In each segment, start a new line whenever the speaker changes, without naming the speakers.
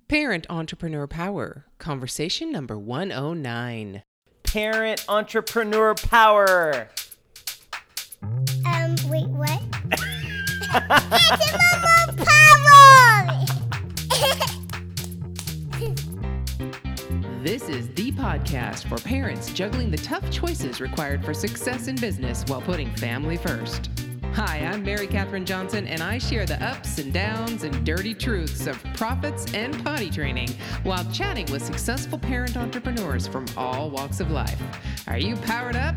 Parent Entrepreneur Power, conversation number 109.
Parent Entrepreneur Power.
Wait, what? Entrepreneur Power!
This is the podcast for parents juggling the tough choices required for success in business while putting family first. Hi, I'm Mary Catherine Johnson, and I share the ups and downs and dirty truths of profits and potty training while chatting with successful parent entrepreneurs from all walks of life. Are you powered up?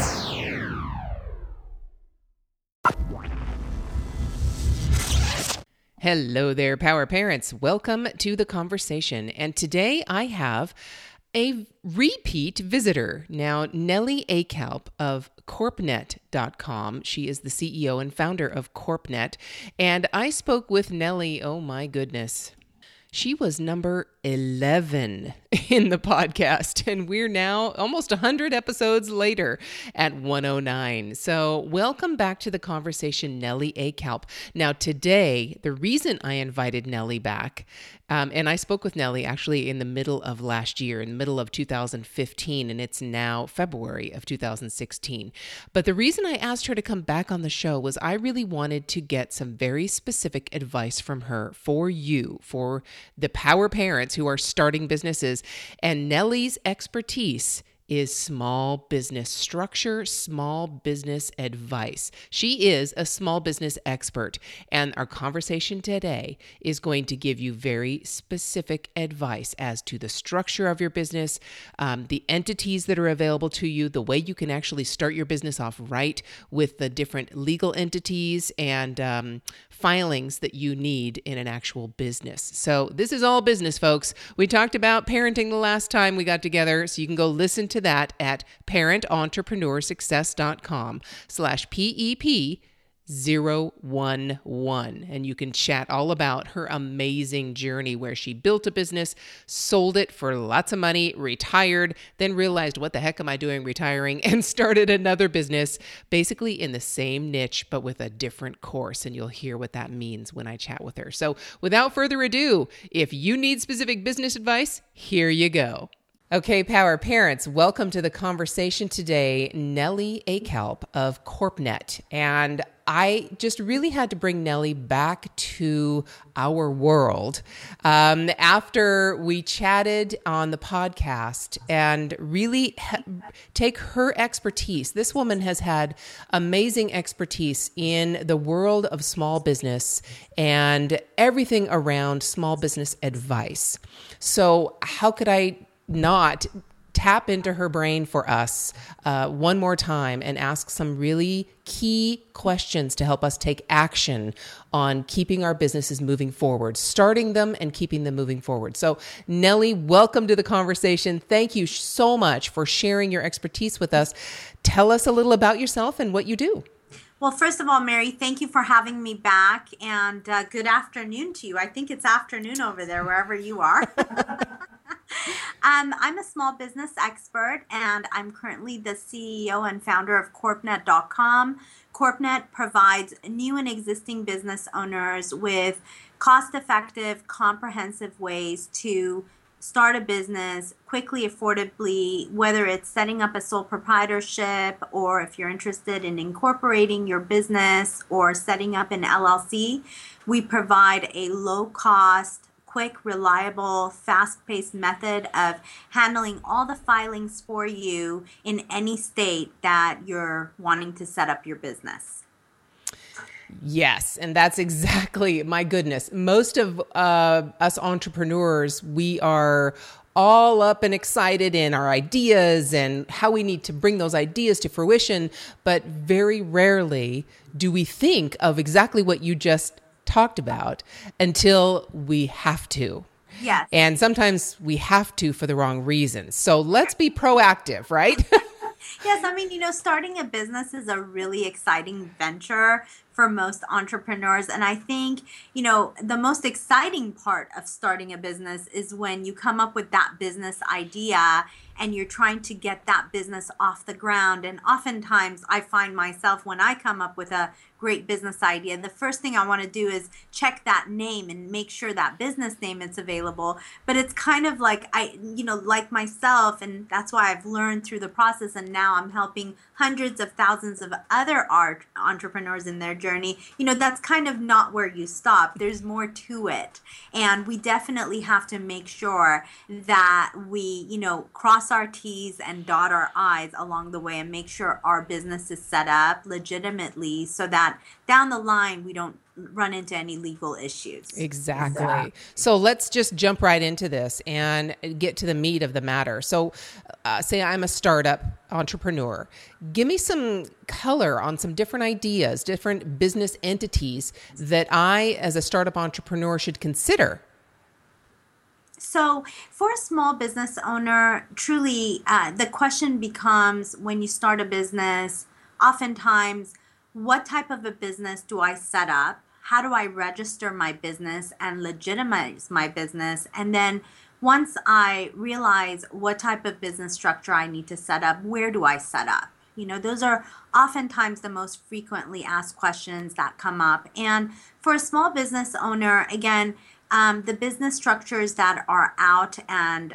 Hello there, Power Parents. Welcome to the conversation. And today I have a repeat visitor. Now, Nellie Akalp of CorpNet.com. She is the CEO and founder of CorpNet. And I spoke with Nellie, oh my goodness. She was number 11 in the podcast, and we're now almost 100 episodes later at 109. So welcome back to the conversation, Nellie Akalp. Now today, the reason I invited Nellie back, and I spoke with Nellie actually in the middle of last year, in the middle of 2015, and it's now February of 2016. But the reason I asked her to come back on the show was I really wanted to get some very specific advice from her for you, for the power parents who are starting businesses. And Nellie's expertise is small business structure, small business advice. She is a small business expert, and our conversation today is going to give you very specific advice as to the structure of your business, the entities that are available to you, the way you can actually start your business off right with the different legal entities and filings that you need in an actual business. So this is all business, folks. We talked about parenting the last time we got together, so you can go listen to that at parententrepreneurssuccess.com/PEP011. And you can chat all about her amazing journey where she built a business, sold it for lots of money, retired, then realized, what the heck am I doing retiring? And started another business basically in the same niche, but with a different course. And you'll hear what that means when I chat with her. So without further ado, if you need specific business advice, here you go. Okay, Power Parents, welcome to the conversation today, Nellie Akalp of CorpNet. And I just really had to bring Nellie back to our world after we chatted on the podcast and really take her expertise. This woman has had amazing expertise in the world of small business and everything around small business advice. So how could I not tap into her brain for us one more time and ask some really key questions to help us take action on keeping our businesses moving forward, starting them and keeping them moving forward. So Nellie, welcome to the conversation. Thank you so much for sharing your expertise with us. Tell us a little about yourself and what you do.
Well, first of all, Mary, thank you for having me back, and good afternoon to you. I think it's afternoon over there, wherever you are. I'm a small business expert, and I'm currently the CEO and founder of CorpNet.com. CorpNet provides new and existing business owners with cost-effective, comprehensive ways to start a business quickly, affordably, whether it's setting up a sole proprietorship or if you're interested in incorporating your business or setting up an LLC. We provide a low-cost, quick, reliable, fast-paced method of handling all the filings for you in any state that you're wanting to set up your business.
Yes, and that's exactly, my goodness. Most of us entrepreneurs, we are all up and excited in our ideas and how we need to bring those ideas to fruition, but very rarely do we think of exactly what you just talked about until we have to.
Yes.
And sometimes we have to for the wrong reasons. So let's be proactive, right?
Yes, I mean, starting a business is a really exciting venture for most entrepreneurs. And I think, the most exciting part of starting a business is when you come up with that business idea and you're trying to get that business off the ground. And oftentimes I find myself, when I come up with a great business idea, the first thing I want to do is check that name and make sure that business name is available. But it's kind of like like myself, and that's why I've learned through the process, and now I'm helping hundreds of thousands of other art entrepreneurs in their journey. That's kind of not where you stop. There's more to it. And we definitely have to make sure that we, cross our T's and dot our I's along the way and make sure our business is set up legitimately so that down the line we don't run into any legal issues.
Exactly. So let's just jump right into this and get to the meat of the matter. So say I'm a startup entrepreneur. Give me some color on some different ideas, different business entities that I, as a startup entrepreneur, should consider.
So for a small business owner, truly, the question becomes, when you start a business, oftentimes, what type of a business do I set up? How do I register my business and legitimize my business? And then once I realize what type of business structure I need to set up, where do I set up? Those are oftentimes the most frequently asked questions that come up. And for a small business owner, again, the business structures that are out and,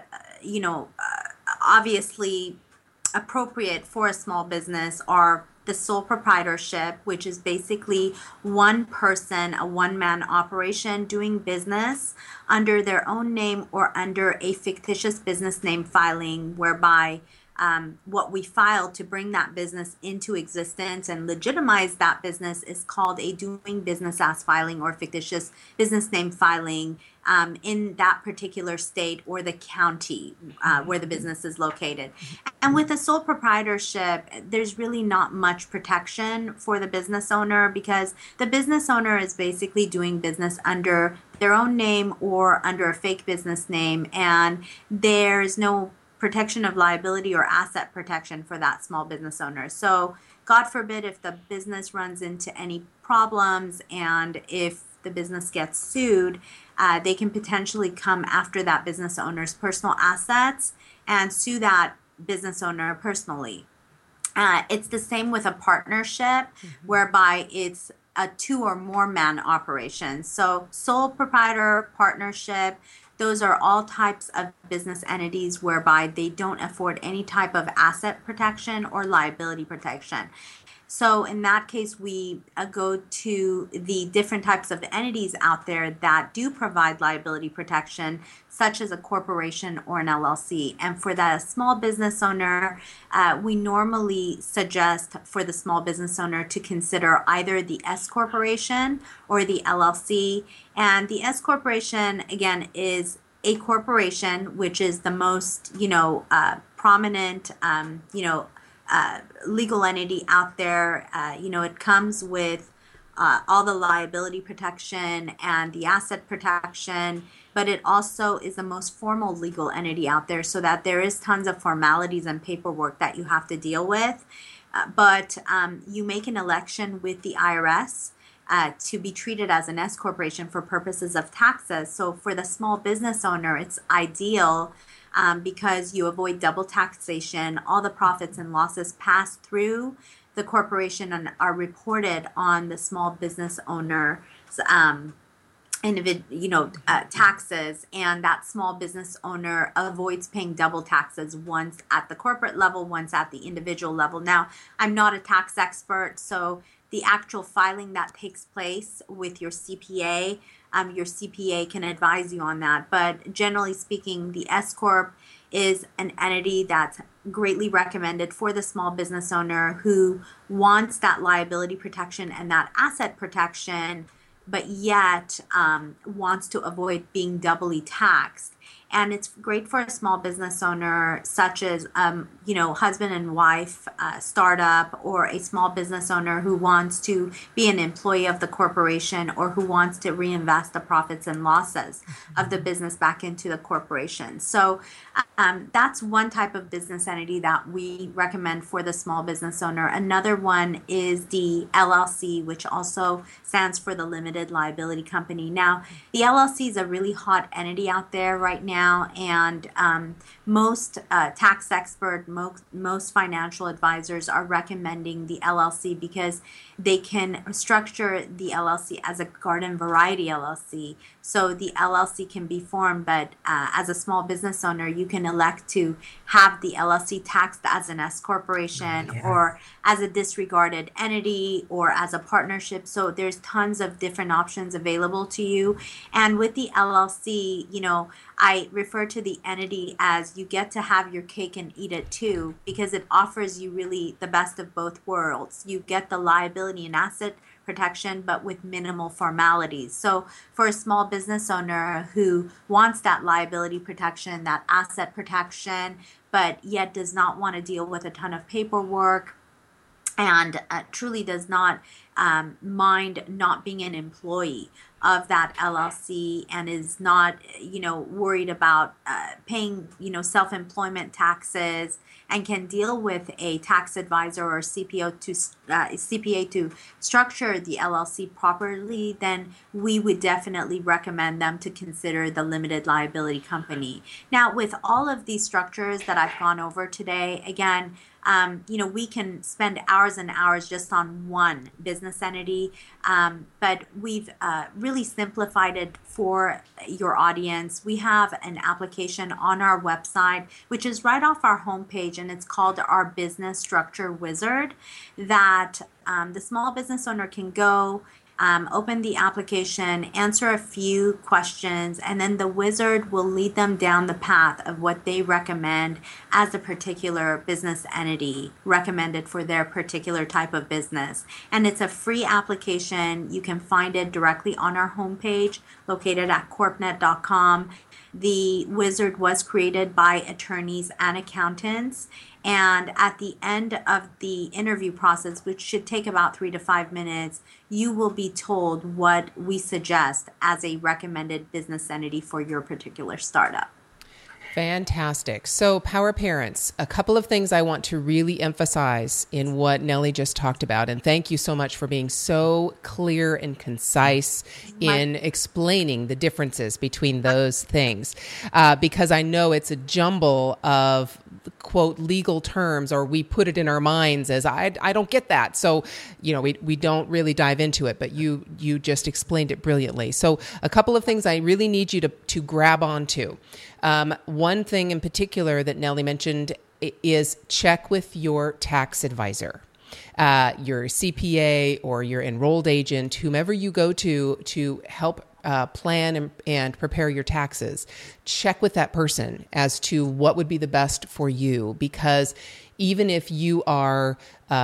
obviously appropriate for a small business are the sole proprietorship, which is basically one person, a one-man operation doing business under their own name or under a fictitious business name filing, whereby what we file to bring that business into existence and legitimize that business is called a doing business as filing or fictitious business name filing in that particular state or the county where the business is located. And with a sole proprietorship, there's really not much protection for the business owner, because the business owner is basically doing business under their own name or under a fake business name, and there's no protection of liability or asset protection for that small business owner. So God forbid if the business runs into any problems and if the business gets sued, they can potentially come after that business owner's personal assets and sue that business owner personally. It's the same with a partnership, whereby it's a two or more man operation. So sole proprietor, partnership, those are all types of business entities whereby they don't afford any type of asset protection or liability protection. So in that case, we go to the different types of entities out there that do provide liability protection, such as a corporation or an LLC. And for that small business owner, we normally suggest for the small business owner to consider either the S corporation or the LLC. And the S corporation, again, is a corporation, which is the most, prominent, legal entity out there. It comes with all the liability protection and the asset protection, but it also is the most formal legal entity out there, so that there is tons of formalities and paperwork that you have to deal with. But you make an election with the IRS to be treated as an S corporation for purposes of taxes. So for the small business owner, it's ideal because you avoid double taxation. All the profits and losses pass through the corporation and are reported on the small business owner's taxes, and that small business owner avoids paying double taxes, once at the corporate level, once at the individual level. Now, I'm not a tax expert, so the actual filing that takes place with your CPA can advise you on that. But generally speaking, the S Corp is an entity that's greatly recommended for the small business owner who wants that liability protection and that asset protection, but yet wants to avoid being doubly taxed. And it's great for a small business owner, such as, husband and wife startup, or a small business owner who wants to be an employee of the corporation, or who wants to reinvest the profits and losses of the business back into the corporation. So that's one type of business entity that we recommend for the small business owner. Another one is the LLC, which also stands for the limited liability company. Now, the LLC is a really hot entity out there right now, and most tax experts, most financial advisors are recommending the LLC because they can structure the LLC as a garden variety LLC. So the LLC can be formed, but as a small business owner, you can elect to have the LLC taxed as an S corporation, or as a disregarded entity, or as a partnership. So there's tons of different options available to you. And with the LLC, I refer to the entity as you get to have your cake and eat it too, because it offers you really the best of both worlds. You get the liability and asset protection, but with minimal formalities. So for a small business owner who wants that liability protection, that asset protection, but yet does not want to deal with a ton of paperwork, and truly does not mind not being an employee of that LLC, and is not, worried about paying, self-employment taxes, and can deal with a tax advisor or CPA to structure the LLC properly, then we would definitely recommend them to consider the limited liability company. Now, with all of these structures that I've gone over today, again, we can spend hours and hours just on one business entity, but we've really simplified it for your audience. We have an application on our website, which is right off our homepage, and it's called our Business Structure Wizard, that the small business owner can go, open the application, answer a few questions, and then the wizard will lead them down the path of what they recommend as a particular business entity recommended for their particular type of business. And it's a free application. You can find it directly on our homepage located at corpnet.com. The wizard was created by attorneys and accountants. And at the end of the interview process, which should take about 3 to 5 minutes, you will be told what we suggest as a recommended business entity for your particular startup.
Fantastic. So, Power Parents, a couple of things I want to really emphasize in what Nellie just talked about. And thank you so much for being so clear and concise in explaining the differences between those things. Because I know it's a jumble of, quote, legal terms, or we put it in our minds as, I don't get that. So, we don't really dive into it, but you just explained it brilliantly. So a couple of things I really need you to grab onto. One thing in particular that Nellie mentioned is check with your tax advisor, your CPA or your enrolled agent, whomever you go to help plan and prepare your taxes. Check with that person as to what would be the best for you, because even if you are,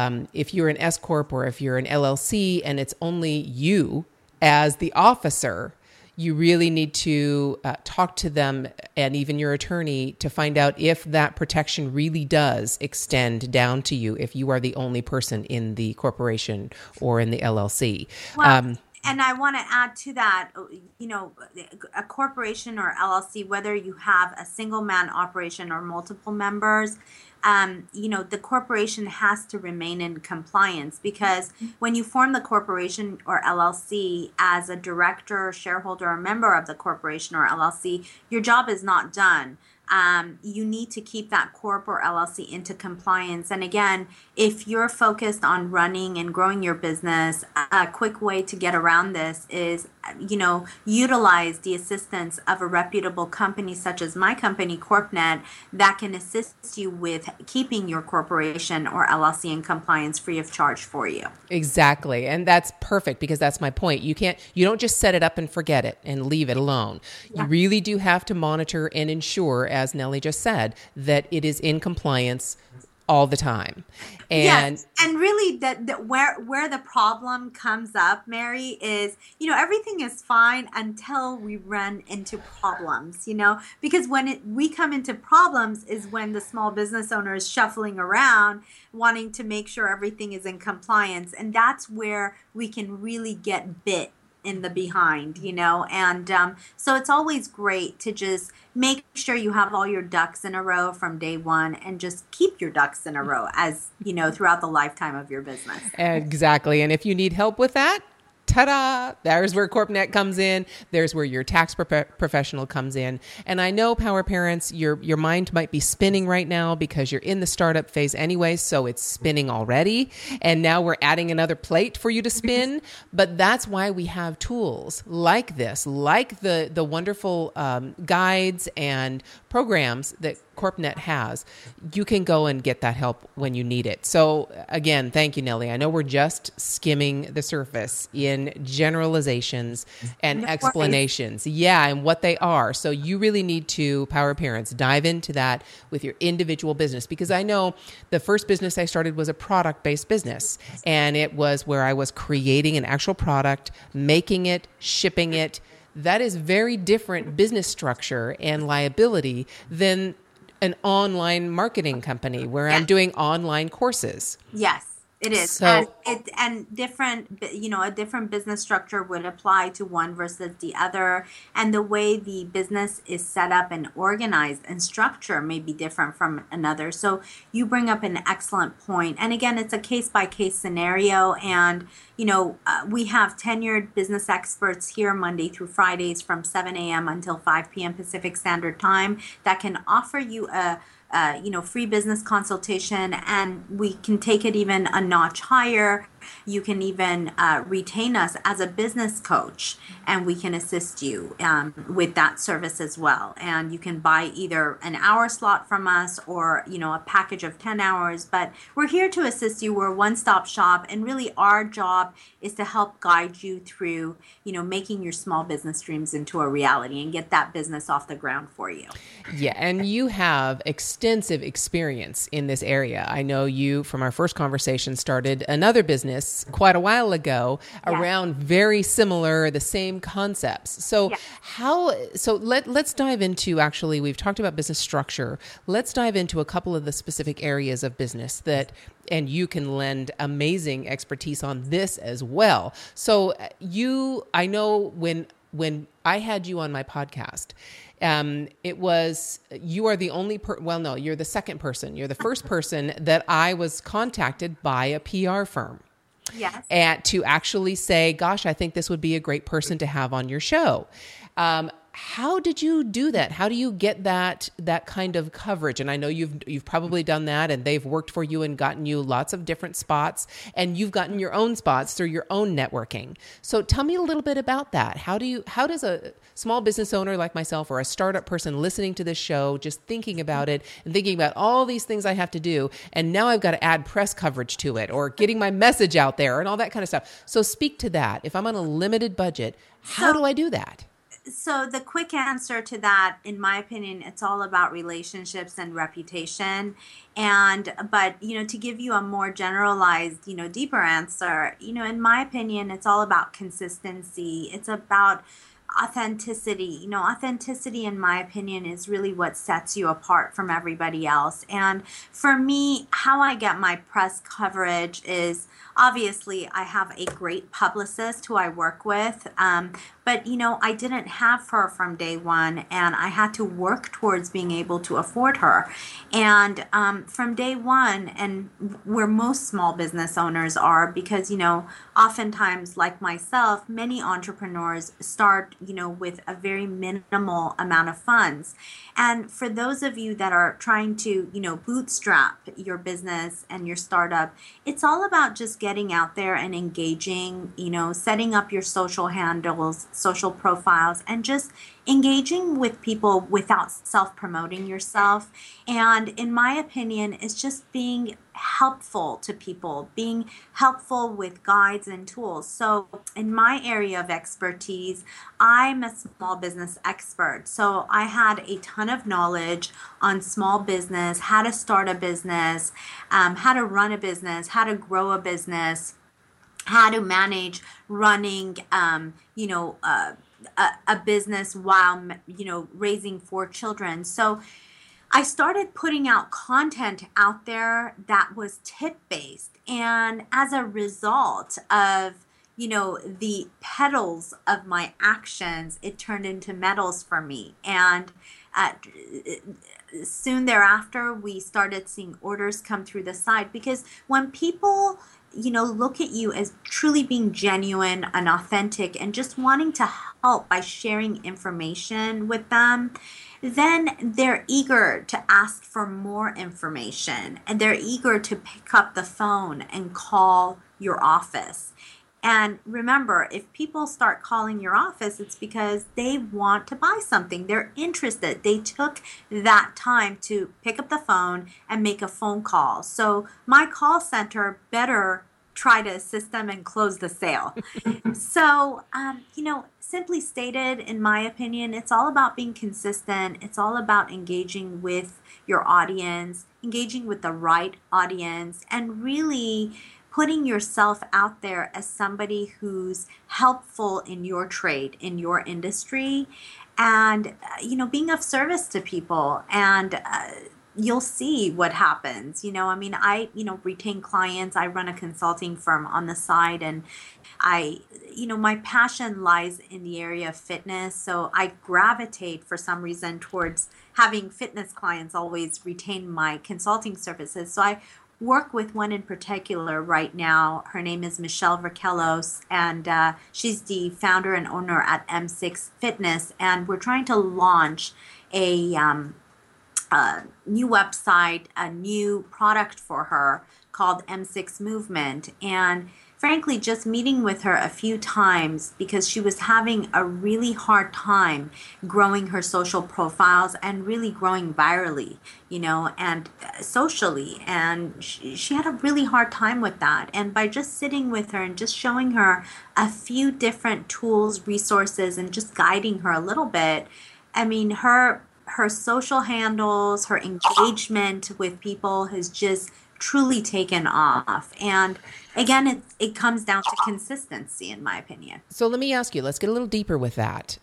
if you're an S Corp or if you're an LLC and it's only you as the officer, you really need to talk to them and even your attorney to find out if that protection really does extend down to you if you are the only person in the corporation or in the LLC.
Well, and I want to add to that, a corporation or LLC, whether you have a single man operation or multiple members, the corporation has to remain in compliance, because when you form the corporation or LLC as a director, shareholder, or member of the corporation or LLC, your job is not done. You need to keep that corp or LLC into compliance. And again, if you're focused on running and growing your business, a quick way to get around this is, utilize the assistance of a reputable company such as my company, CorpNet, that can assist you with keeping your corporation or LLC in compliance free of charge for you.
Exactly. And that's perfect, because that's my point. You don't just set it up and forget it and leave it alone. Yeah. You really do have to monitor and ensure, as Nellie just said, that it is in compliance all the time. And
yes, and really that where the problem comes up, Mary, is, everything is fine until we run into problems, because when we come into problems is when the small business owner is shuffling around wanting to make sure everything is in compliance, and that's where we can really get bit in the behind, and so it's always great to just make sure you have all your ducks in a row from day one, and just keep your ducks in a row as throughout the lifetime of your business.
Exactly. And if you need help with that, ta-da! There's where CorpNet comes in. There's where your tax professional comes in. And I know, Power Parents, your mind might be spinning right now because you're in the startup phase anyway, so it's spinning already. And now we're adding another plate for you to spin. But that's why we have tools like this, like the wonderful guides and programs that CorpNet has. You can go and get that help when you need it. So again, thank you, Nellie. I know we're just skimming the surface in generalizations and explanations. Yeah, and what they are. So you really need to, Power Parents, dive into that with your individual business, because I know the first business I started was a product-based business, and it was where I was creating an actual product, making it, shipping it. That is very different business structure and liability than an online marketing company where I'm doing online courses.
Yes, it is.
So,
and different, a different business structure would apply to one versus the other. And the way the business is set up and organized and structure may be different from another. So you bring up an excellent point. And again, it's a case-by-case scenario. And, we have tenured business experts here Monday through Fridays from 7 a.m. until 5 p.m. Pacific Standard Time that can offer you a free business consultation, and we can take it even a notch higher. You can even retain us as a business coach, and we can assist you with that service as well. And you can buy either an hour slot from us or, a package of 10 hours. But we're here to assist you. We're a one-stop shop, and really our job is to help guide you through, making your small business dreams into a reality and get that business off the ground for you.
Yeah, and you have extensive experience in this area. I know you, from our first conversation, started another business quite a while ago around very similar, the same concepts. So let's dive into, actually, we've talked about business structure. Let's dive into a couple of the specific areas of business and you can lend amazing expertise on this as well. So I know when I had you on my podcast, it was, you are the only you're the second person. You're the first person that I was contacted by a PR firm.
Yes.
And to actually say, gosh, I think this would be a great person to have on your show. How did you do that? How do you get that kind of coverage? And I know you've probably done that, and they've worked for you and gotten you lots of different spots, and you've gotten your own spots through your own networking. So tell me a little bit about that. How does a small business owner like myself, or a startup person listening to this show, just thinking about it and thinking about all these things I have to do, and now I've got to add press coverage to it, or getting my message out there and all that kind of stuff. So speak to that. If I'm on a limited budget, how do I do that?
So the quick answer to that, in my opinion, it's all about relationships and reputation. But to give you a more generalized, deeper answer, in my opinion, it's all about consistency. It's about authenticity. Authenticity, in my opinion, is really what sets you apart from everybody else. And for me, how I get my press coverage is, obviously, I have a great publicist who I work with, but I didn't have her from day one, and I had to work towards being able to afford her. And from day one, and where most small business owners are, because oftentimes, like myself, many entrepreneurs start with a very minimal amount of funds. And for those of you that are trying to bootstrap your business and your startup, it's all about just getting out there and engaging, setting up your social handles, social profiles, and just engaging with people without self-promoting yourself. And in my opinion, it's just being helpful to people, being helpful with guides and tools. So in my area of expertise, I'm a small business expert. So I had a ton of knowledge on small business, how to start a business, how to run a business, how to grow a business, how to manage running, a business while, raising 4 children. So I started putting out content out there that was tip-based. And as a result of, the petals of my actions, it turned into medals for me. And soon thereafter, we started seeing orders come through the site, because when people look at you as truly being genuine and authentic and just wanting to help by sharing information with them, then they're eager to ask for more information, and they're eager to pick up the phone and call your office. And remember, if people start calling your office, it's because they want to buy something. They're interested. They took that time to pick up the phone and make a phone call. So my call center better try to assist them and close the sale. So, simply stated, in my opinion, it's all about being consistent. It's all about engaging with your audience, engaging with the right audience, and really putting yourself out there as somebody who's helpful in your trade, in your industry, and, being of service to people. And you'll see what happens. I retain clients. I run a consulting firm on the side, and my passion lies in the area of fitness. So I gravitate for some reason towards having fitness clients always retain my consulting services. So I work with one in particular right now. Her name is Michelle Verkelos, and she's the founder and owner at M6 Fitness. And we're trying to launch a new website, a new product for her called M6 Movement. And frankly, just meeting with her a few times, because she was having a really hard time growing her social profiles and really growing virally, and socially. And she had a really hard time with that. And by just sitting with her and just showing her a few different tools, resources, and just guiding her a little bit, her social handles, her engagement with people has just truly taken off. And again, it comes down to consistency, in my opinion.
So let me ask you, let's get a little deeper with that.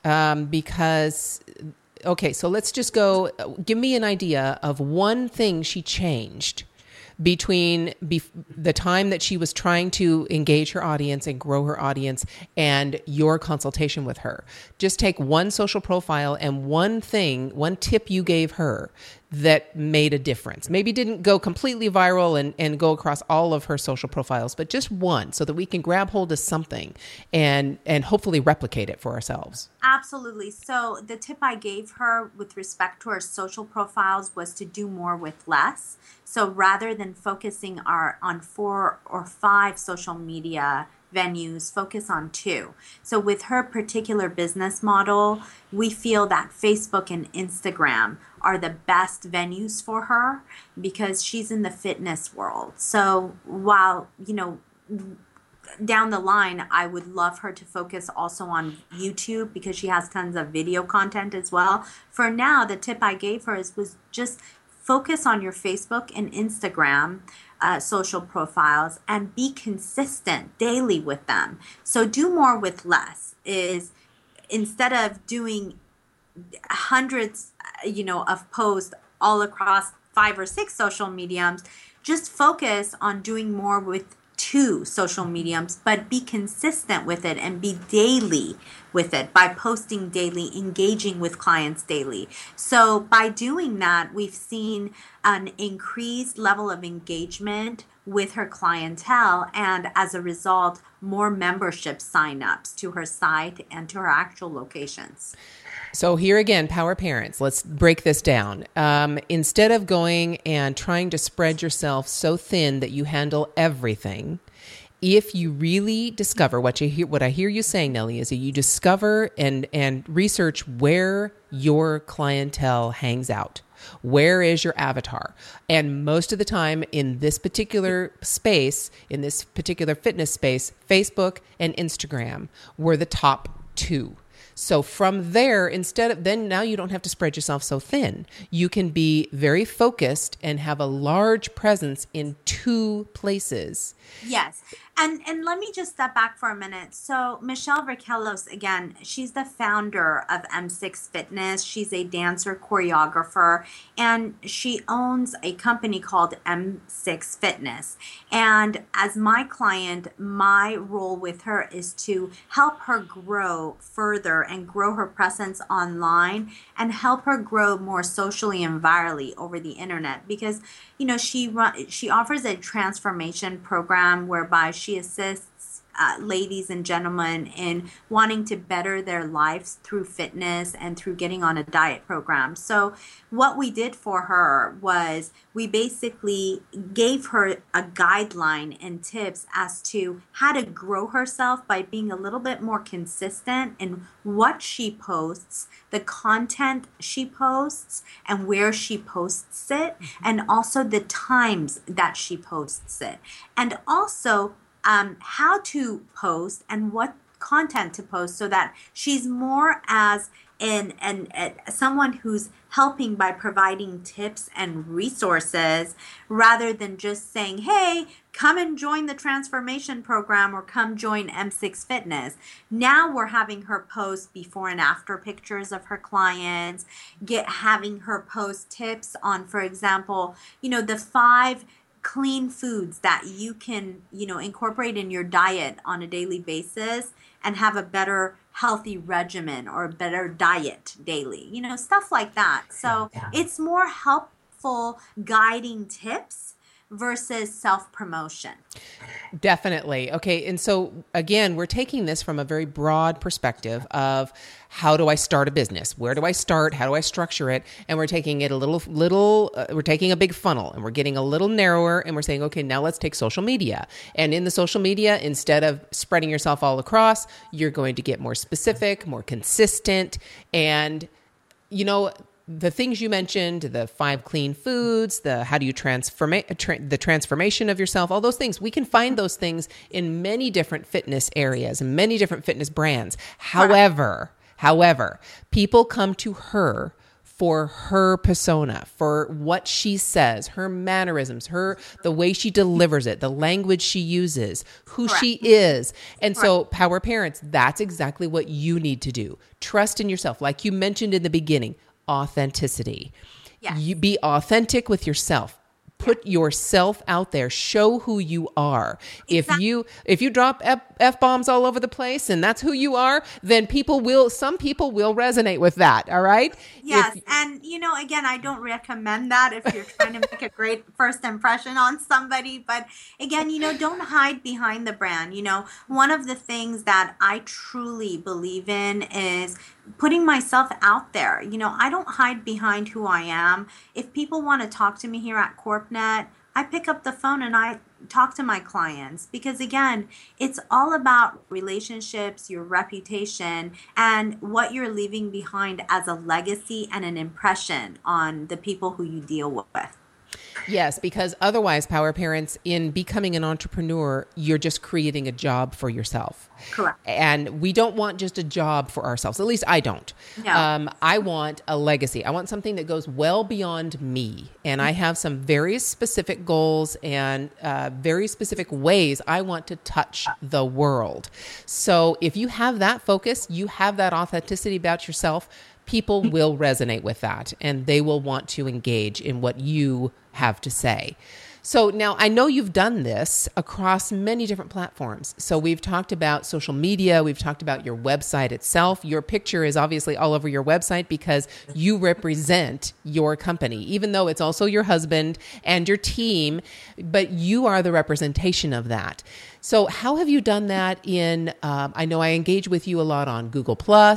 So let's just go, give me an idea of one thing she changed between the time that she was trying to engage her audience and grow her audience and your consultation with her. Just take one social profile and one tip you gave her that made a difference. Maybe didn't go completely viral and go across all of her social profiles, but just one, so that we can grab hold of something and hopefully replicate it for ourselves.
Absolutely. So the tip I gave her with respect to her social profiles was to do more with less. So rather than focusing on 4 or 5 social media venues, focus on 2. So with her particular business model, we feel that Facebook and Instagram are the best venues for her, because she's in the fitness world. So while, down the line, I would love her to focus also on YouTube, because she has tons of video content as well. For now, the tip I gave her was just focus on your Facebook and Instagram social profiles and be consistent daily with them. So do more with less is, instead of doing hundreds, of posts all across 5 or 6 social mediums, just focus on doing more with 2 social mediums, but be consistent with it and be daily with it by posting daily, engaging with clients daily. So by doing that, we've seen an increased level of engagement with her clientele, and as a result, more membership signups to her site and to her actual locations.
So here again, Power Parents, let's break this down. Instead of going and trying to spread yourself so thin that you handle everything if you really discover what I hear you saying, Nellie, is that you discover and research where your clientele hangs out. Where is your avatar? And most of the time in this particular space, in this particular fitness space, Facebook and Instagram were the top two. So from there, now you don't have to spread yourself so thin. You can be very focused and have a large presence in two places.
Yes. And let me just step back for a minute. So Michelle Verkelos, again, she's the founder of M6 Fitness. She's a dancer, choreographer, and she owns a company called M6 Fitness. And as my client, my role with her is to help her grow further and grow her presence online and help her grow more socially and virally over the internet. Because, she offers a transformation program whereby she assists ladies and gentlemen in wanting to better their lives through fitness and through getting on a diet program. So what we did for her was we basically gave her a guideline and tips as to how to grow herself by being a little bit more consistent in what she posts, the content she posts, and where she posts it, and also the times that she posts it. And also how to post and what content to post so that she's more as someone who's helping by providing tips and resources rather than just saying, hey, come and join the transformation program or come join M6 Fitness. Now we're having her post before and after pictures of her clients, having her post tips on, for example, the 5 clean foods that you can, incorporate in your diet on a daily basis and have a better healthy regimen or a better diet daily, stuff like that. So it's more helpful guiding tips versus self-promotion.
Definitely. Okay. And so again, we're taking this from a very broad perspective of how do I start a business? Where do I start? How do I structure it? And we're taking it we're taking a big funnel and we're getting a little narrower and we're saying, okay, now let's take social media. And in the social media, instead of spreading yourself all across, you're going to get more specific, more consistent, and, the things you mentioned, the 5 clean foods, the how do you the transformation of yourself, all those things, we can find those things in many different fitness areas and many different fitness brands. However, people come to her for her persona, for what she says, her mannerisms, the way she delivers it, the language she uses, who she is. And so Power Parents, that's exactly what you need to do. Trust in yourself. Like you mentioned in the beginning, authenticity.
Yes.
You be authentic with yourself. Put yourself out there. Show who you are. Exactly. If you drop F-bombs all over the place and that's who you are, then some people will resonate with that. All right?
Yes. And, again, I don't recommend that if you're trying to make a great first impression on somebody. But again, don't hide behind the brand. One of the things that I truly believe in is putting myself out there. I don't hide behind who I am. If people want to talk to me here at CorpNet, I pick up the phone and I talk to my clients because, again, it's all about relationships, your reputation, and what you're leaving behind as a legacy and an impression on the people who you deal with.
Yes, because otherwise, Power Parents, in becoming an entrepreneur, you're just creating a job for yourself.
Correct.
And we don't want just a job for ourselves. At least I don't.
No.
I want a legacy. I want something that goes well beyond me. And I have some very specific goals and very specific ways I want to touch the world. So if you have that focus, you have that authenticity about yourself, people will resonate with that and they will want to engage in what you have to say. So now I know you've done this across many different platforms. So we've talked about social media. We've talked about your website itself. Your picture is obviously all over your website because you represent your company, even though it's also your husband and your team, but you are the representation of that. So how have you done that in, I know I engage with you a lot on Google+,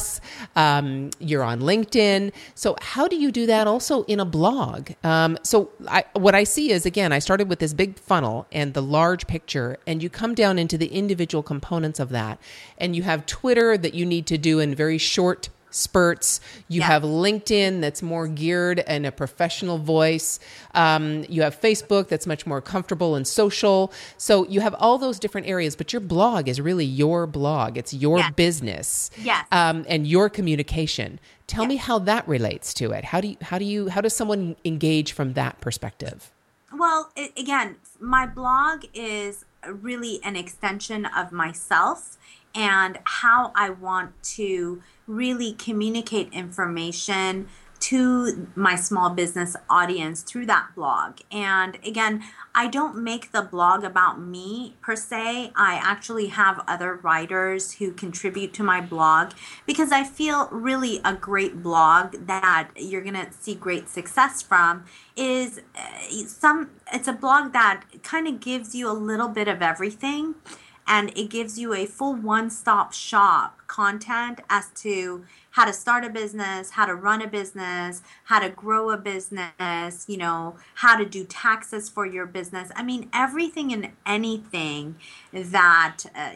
you're on LinkedIn. So how do you do that also in a blog? What I see is, again, I started started with this big funnel and the large picture, and you come down into the individual components of that. And you have Twitter that you need to do in very short spurts. You have LinkedIn that's more geared and a professional voice. You have Facebook that's much more comfortable and social. So you have all those different areas, but your blog is really your blog. It's your business, and your communication. Tell me how that relates to it. How does someone engage from that perspective?
Well, again, my blog is really an extension of myself and how I want to really communicate information to my small business audience through that blog. And again, I don't make the blog about me per se. I actually have other writers who contribute to my blog because I feel really a great blog that you're going to see great success from is it's a blog that kind of gives you a little bit of everything. And it gives you a full one-stop shop content as to how to start a business, how to run a business, how to grow a business, how to do taxes for your business. I mean, everything and anything that,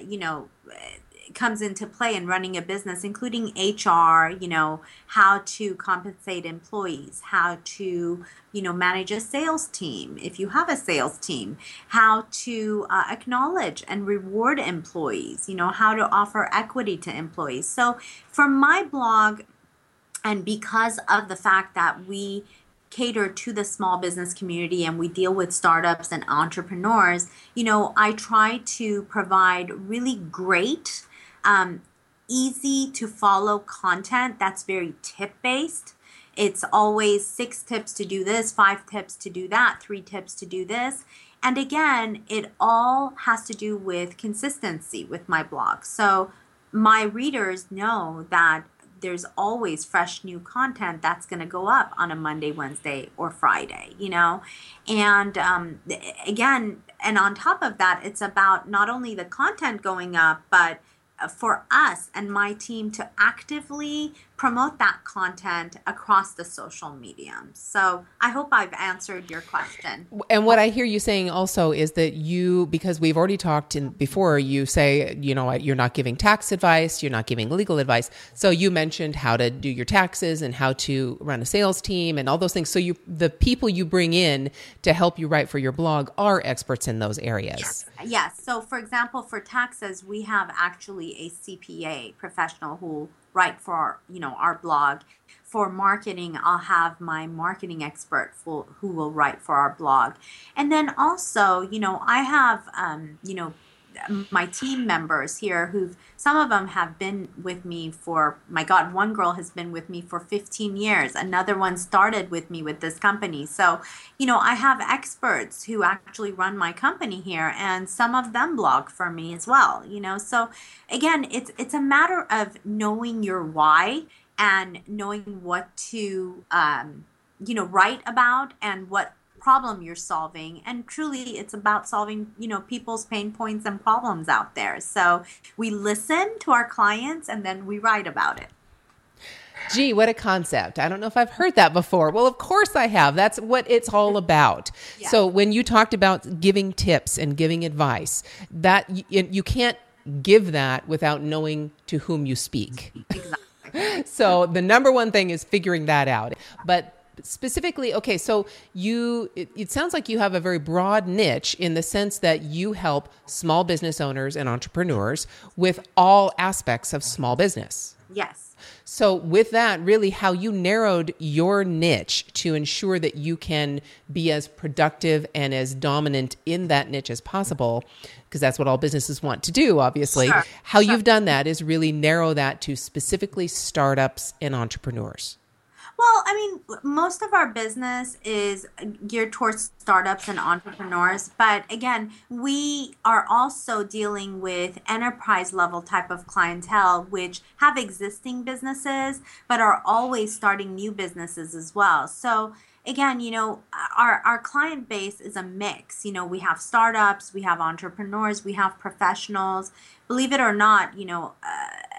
comes into play in running a business, including HR, how to compensate employees, how to, manage a sales team, if you have a sales team, how to acknowledge and reward employees, how to offer equity to employees. So for my blog, and because of the fact that we cater to the small business community and we deal with startups and entrepreneurs, I try to provide really great easy to follow content that's very tip-based. It's always 6 tips to do this, 5 tips to do that, 3 tips to do this. And again, it all has to do with consistency with my blog. So my readers know that there's always fresh new content that's going to go up on a Monday, Wednesday, or Friday, And again, and on top of that, it's about not only the content going up, but for us and my team to actively promote that content across the social mediums. So I hope I've answered your question.
And what I hear you saying also is that because we've already talked before, you say, you're not giving tax advice, you're not giving legal advice. So you mentioned how to do your taxes and how to run a sales team and all those things. So the people you bring in to help you write for your blog are experts in those areas.
Yes. So for example, for taxes, we have actually a CPA professional who write for our blog. For marketing, I'll have my marketing expert who will write for our blog. And then also, I have my team members here some of them have been with me for, my God, one girl has been with me for 15 years. Another one started with me with this company. So, I have experts who actually run my company here, and some of them blog for me as well, So again, it's a matter of knowing your why and knowing what to, write about and what problem you're solving. And truly, it's about solving, people's pain points and problems out there. So we listen to our clients and then we write about it.
Gee, what a concept. I don't know if I've heard that before. Well, of course I have. That's what it's all about. Yeah. So when you talked about giving tips and giving advice, that you can't give that without knowing to whom you speak. Exactly. So the number one thing is figuring that out. But specifically, okay, so it sounds like you have a very broad niche in the sense that you help small business owners and entrepreneurs with all aspects of small business.
Yes.
So with that, really how you narrowed your niche to ensure that you can be as productive and as dominant in that niche as possible, because that's what all businesses want to do, obviously. Sure. How you've done that is really narrow that to specifically startups and entrepreneurs.
Well, I mean, most of our business is geared towards startups and entrepreneurs. But again, we are also dealing with enterprise level type of clientele, which have existing businesses, but are always starting new businesses as well. So again, our client base is a mix. We have startups, we have entrepreneurs, we have professionals. Believe it or not,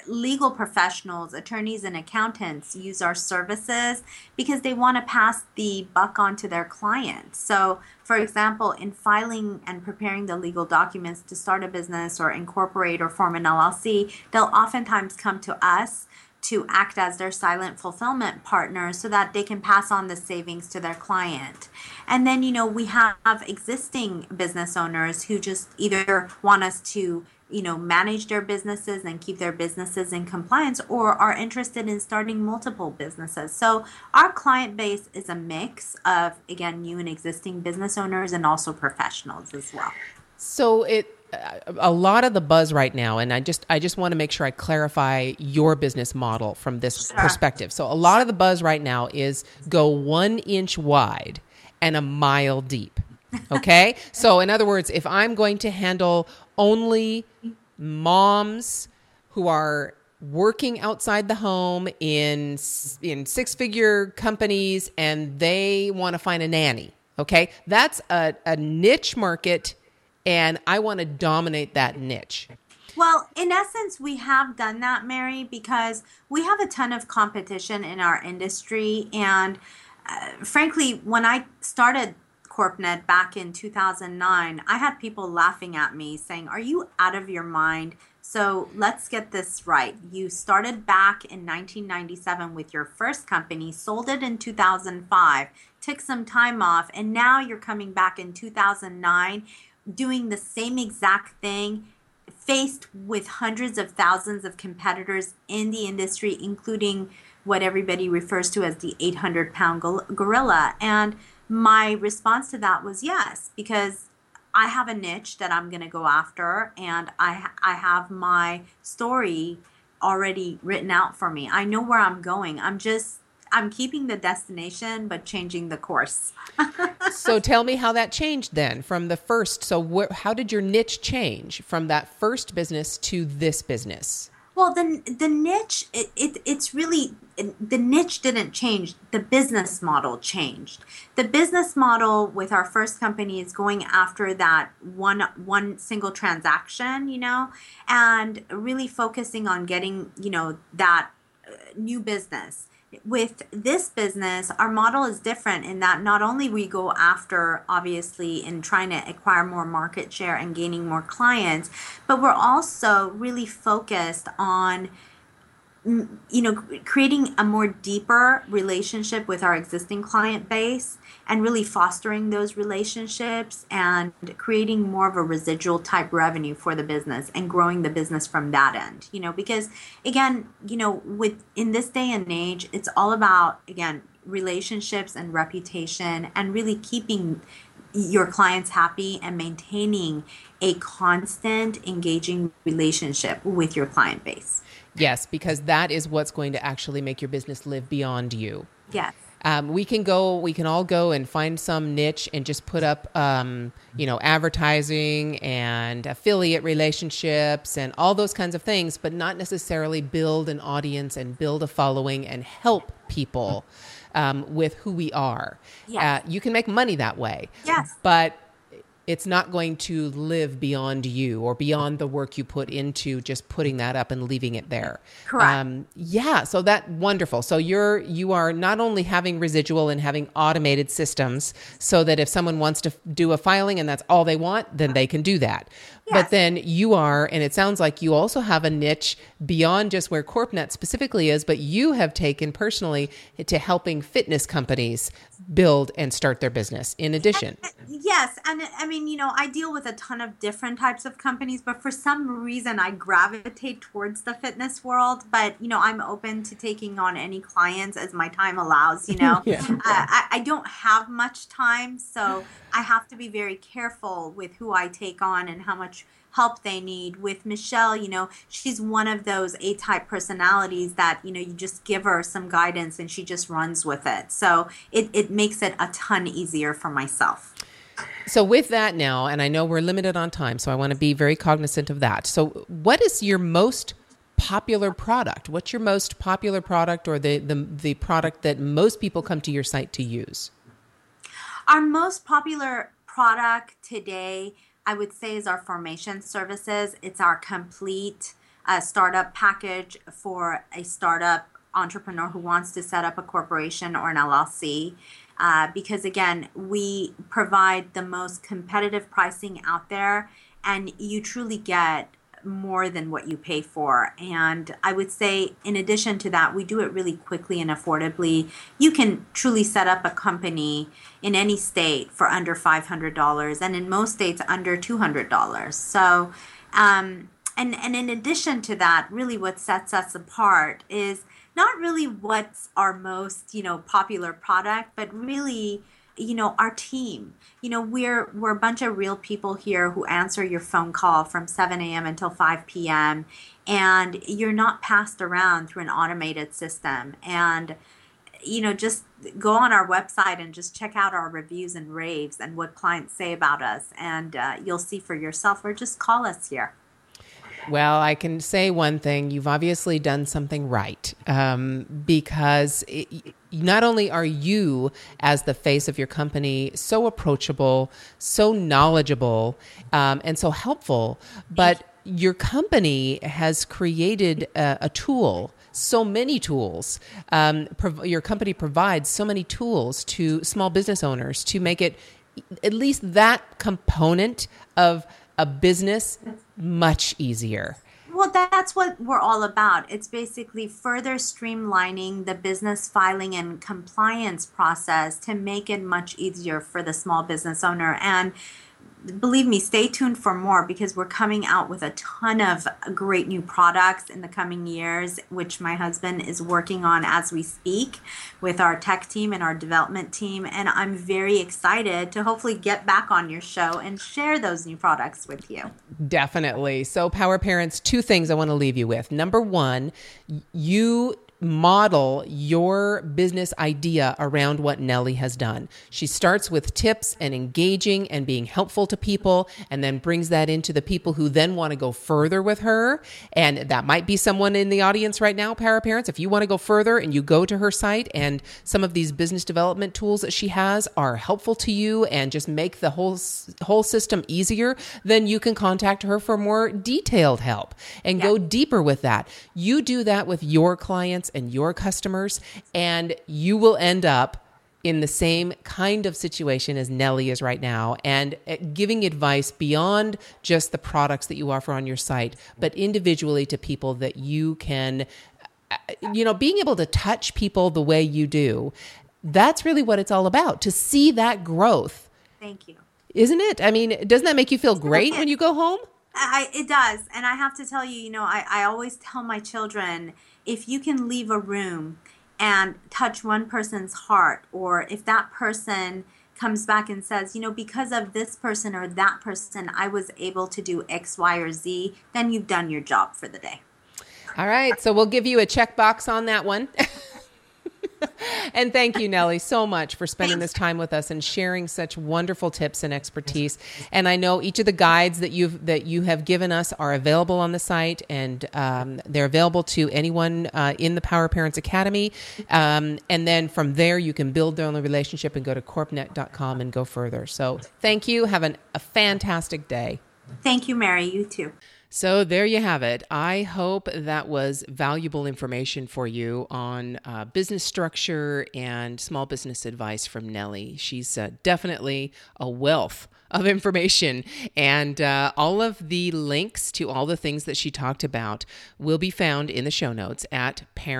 legal professionals, attorneys and accountants use our services because they want to pass the buck on to their clients. So, for example, in filing and preparing the legal documents to start a business or incorporate or form an LLC, they'll oftentimes come to us to act as their silent fulfillment partner so that they can pass on the savings to their client. And then, we have existing business owners who just either want us to manage their businesses and keep their businesses in compliance, or are interested in starting multiple businesses. So our client base is a mix of, again, new and existing business owners and also professionals as well.
So a lot of the buzz right now, and I just want to make sure I clarify your business model from this perspective. So a lot of the buzz right now is go 1 inch wide and a mile deep. Okay? So in other words, if I'm going to handle only moms who are working outside the home in 6-figure companies and they want to find a nanny, okay? That's a niche market, and I want to dominate that niche.
Well, in essence, we have done that, Mary, because we have a ton of competition in our industry. And frankly, when I started CorpNet back in 2009, I had people laughing at me saying, "Are you out of your mind? So let's get this right. You started back in 1997 with your first company, sold it in 2005, took some time off, and now you're coming back in 2009 doing the same exact thing, faced with hundreds of thousands of competitors in the industry, including what everybody refers to as the 800-pound gorilla." And my response to that was yes, because I have a niche that I'm going to go after, and I have my story already written out for me. I know where I'm going. I'm keeping the destination, but changing the course.
So tell me how that changed then from the first. So how did your niche change from that first business to this business?
Well, the niche, it's really, the niche didn't change. The business model changed. The business model with our first company is going after that one single transaction, and really focusing on getting, that new business. With this business, our model is different in that not only we go after, obviously, in trying to acquire more market share and gaining more clients, but we're also really focused on creating a more deeper relationship with our existing client base and really fostering those relationships and creating more of a residual type revenue for the business and growing the business from that end, because again, in this day and age, it's all about, again, relationships and reputation and really keeping your clients happy and maintaining a constant engaging relationship with your client base.
Yes, because that is what's going to actually make your business live beyond you.
Yes.
We can all go and find some niche and just put up, advertising and affiliate relationships and all those kinds of things, but not necessarily build an audience and build a following and help people with who we are.
Yes.
You can make money that way.
Yes.
But it's not going to live beyond you or beyond the work you put into just putting that up and leaving it there.
Correct.
So that wonderful. So you are not only having residual and having automated systems so that if someone wants to do a filing and that's all they want, then they can do that. Yes. But then you are, and it sounds like you also have a niche beyond just where CorpNet specifically is, but you have taken personally to helping fitness companies build and start their business in addition.
Yes. And I mean, I deal with a ton of different types of companies, but for some reason I gravitate towards the fitness world. But, I'm open to taking on any clients as my time allows, Yeah. I don't have much time, so I have to be very careful with who I take on and how much help they need. With Michelle, she's one of those A-type personalities that, you just give her some guidance and she just runs with it. So it makes it a ton easier for myself.
So with that now, and I know we're limited on time, so I want to be very cognizant of that. So what is your most popular product? What's your most popular product or the product that most people come to your site to use?
Our most popular product today, I would say, is our formation services. It's our complete a startup package for a startup entrepreneur who wants to set up a corporation or an LLC. Because again, we provide the most competitive pricing out there, and you truly get more than what you pay for. And I would say, in addition to that, we do it really quickly and affordably. You can truly set up a company in any state for under $500, and in most states under $200. So, and in addition to that, really what sets us apart is not really what's our most, popular product, but really, our team. We're a bunch of real people here who answer your phone call from 7 a.m. until 5 p.m. And you're not passed around through an automated system. And, just go on our website and just check out our reviews and raves and what clients say about us. And you'll see for yourself, or just call us here.
Well, I can say one thing. You've obviously done something right, because not only are you, as the face of your company, so approachable, so knowledgeable, and so helpful, but your company has created a tool, so many tools. Your company provides so many tools to small business owners to make it, at least that component of a business, much easier.
Well, that's what we're all about. It's basically further streamlining the business filing and compliance process to make it much easier for the small business owner. And believe me, stay tuned for more, because we're coming out with a ton of great new products in the coming years, which my husband is working on as we speak with our tech team and our development team. And I'm very excited to hopefully get back on your show and share those new products with you.
Definitely. So, Power Parents, two things I want to leave you with. Number one, you model your business idea around what Nellie has done. She starts with tips and engaging and being helpful to people, and then brings that into the people who then want to go further with her. And that might be someone in the audience right now, Power Parents. If you want to go further and you go to her site, and some of these business development tools that she has are helpful to you and just make the whole system easier, then you can contact her for more detailed help and go deeper with that. You do that with your clients and your customers, and you will end up in the same kind of situation as Nellie is right now, and giving advice beyond just the products that you offer on your site, but individually to people that you can, being able to touch people the way you do. That's really what it's all about, to see that growth.
Thank you.
Isn't it? I mean, doesn't that make you feel great when you go home?
It does. And I have to tell you, I always tell my children, if you can leave a room and touch one person's heart, or if that person comes back and says, because of this person or that person, I was able to do X, Y, or Z, then you've done your job for the day.
All right. So we'll give you a checkbox on that one. And thank you, Nellie, so much for spending this time with us and sharing such wonderful tips and expertise. And I know each of the guides that you have given us are available on the site, and they're available to anyone in the Power Parents Academy. And then from there, you can build their own relationship and go to corpnet.com and go further. So thank you. Have a fantastic day.
Thank you, Mary. You too.
So there you have it. I hope that was valuable information for you on business structure and small business advice from Nellie. She's definitely a wealth of information, and all of the links to all the things that she talked about will be found in the show notes at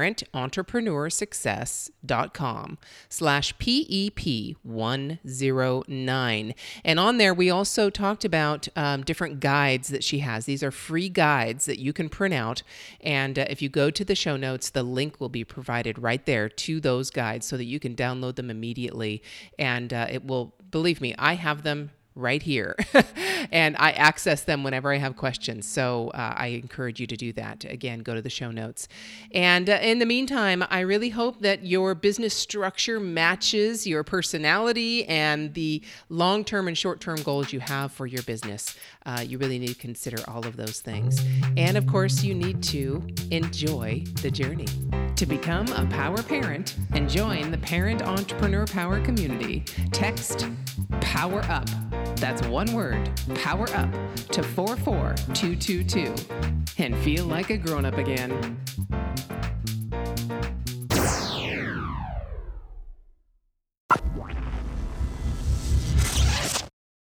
parententrepreneurssuccess.com/PEP109. And on there, we also talked about different guides that she has. These are free guides that you can print out. And if you go to the show notes, the link will be provided right there to those guides so that you can download them immediately. And it will, believe me, I have them right here and I access them whenever I have questions. So I encourage you to do that. Again, go to the show notes. And in the meantime, I really hope that your business structure matches your personality and the long-term and short-term goals you have for your business. You really need to consider all of those things. And of course, you need to enjoy the journey. To become a power parent and join the Parent Entrepreneur Power community, text POWER UP. That's one word, power up to 44222 and feel like a grown-up again.